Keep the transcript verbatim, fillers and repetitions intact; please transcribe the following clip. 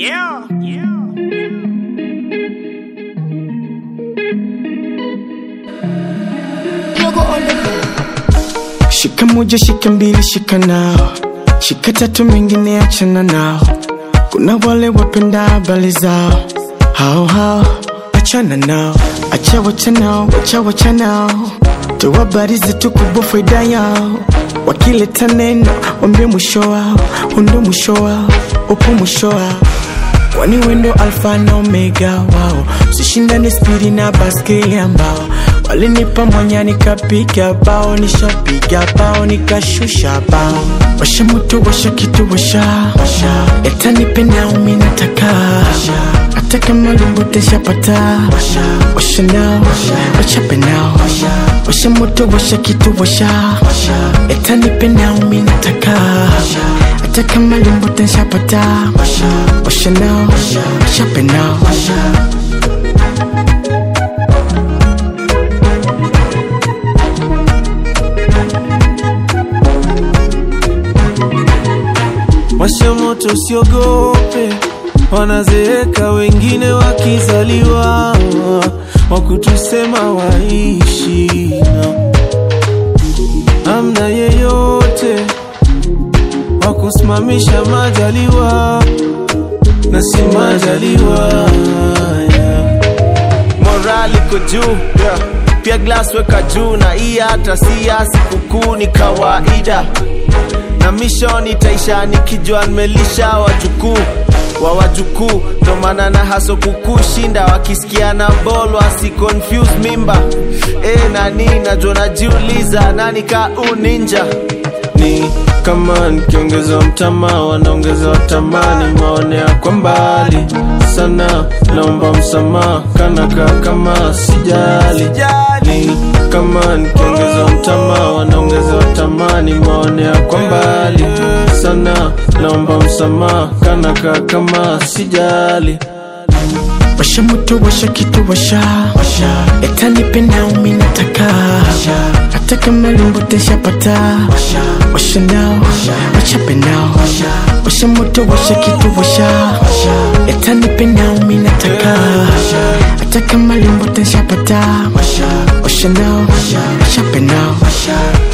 Yeah, yeah. Shika moja, shika mbili, shika nao, shika tatu, mengine achana nao. Kuna wale wapenda habari zao, hao hao achana nao, acha wacha nao, acha wacha nao. Toa habari zetu kubwa faida yao, wakileta neno wambie mwisho wao, undo mwisho wao, upo mwisho wao. Kwani wendo alfa na omega wao, usishindane spiri na baskeli ambao walinipa mwanya nikapiga bao, nishapiga bao nikashusha bao. Washa moto, washa kitu, washa leta nipe nao minataka, hata kama limbo teshapata. Washa nao, washa penao, washa moto, washa kitu, washa leta nipe nao minataka, hata kama limbo teshapata. Washa nao, washa penao. Washa moto, usiogope, wanazeeka wengine wakizaliwa, wakutusema waishi no. Amna yeyote wakusimamisha majaliwa, na si majaliwa, yeah. Morali kujuu, yeah. Pia glass weka juu, na iya hata siya sikukuu ni kawaida, na mission itaisha nikijua nimelisha wajukuu wa wajukuu. Ndo maana na haso kukushinda, wakisikia na ball wasi confuse mimba. Eh nani najua najiuliza, nani ka uninja? Ni kama nikiongeza mtama, wanaongeza watamani, maonea kwa mbali sana, naomba msamaha, kanaka kama sijali. Ni kama nikiongeza mtama, wanaongeza watamani, maonea kwa mbali sana, naomba msamaha, kanaka kama sijali. Washa moto, washa kitu, washa leta nipe nao minataka, hata kama limbo teshapata. Washa nao, washa penao, washa moto, washa kitu, washa leta nipe nao minataka, hata kama limbo teshapata. Washa nao, washa penao.